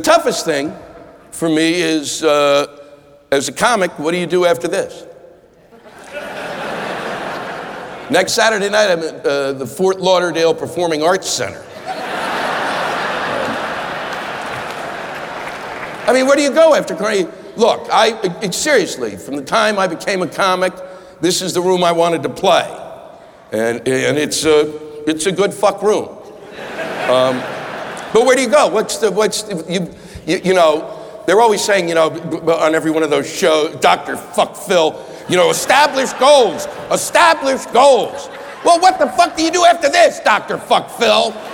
toughest thing for me is, as a comic, what do you do after this? Next Saturday night, I'm at the Fort Lauderdale Performing Arts Center. I mean, where do you go after comedy? Look, seriously, from the time I became a comic, this is the room I wanted to play. And it's a good fuck room. But where do you go? You know, they're always saying, you know, on every one of those shows, Dr. Fuck Phil, you know, establish goals. Establish goals. Well, what the fuck do you do after this, Dr. Fuck Phil?